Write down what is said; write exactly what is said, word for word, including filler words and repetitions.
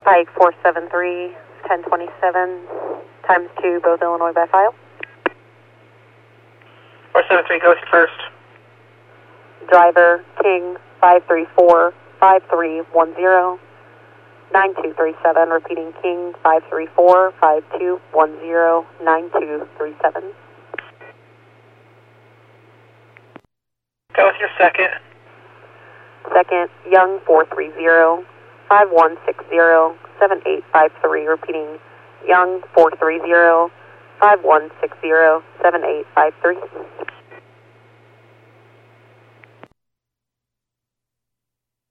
Pike four seven three, ten twenty-seven, times two, both Illinois by file. four seven three, go first. Driver, King five three four, five three one zero, nine two three seven, repeating King five three four, five two one zero, nine two three seven. Go with your second. Second, Young four three zero, five one six zero, seven eight five three, repeating Young four three zero, five one six zero, seven eight five three.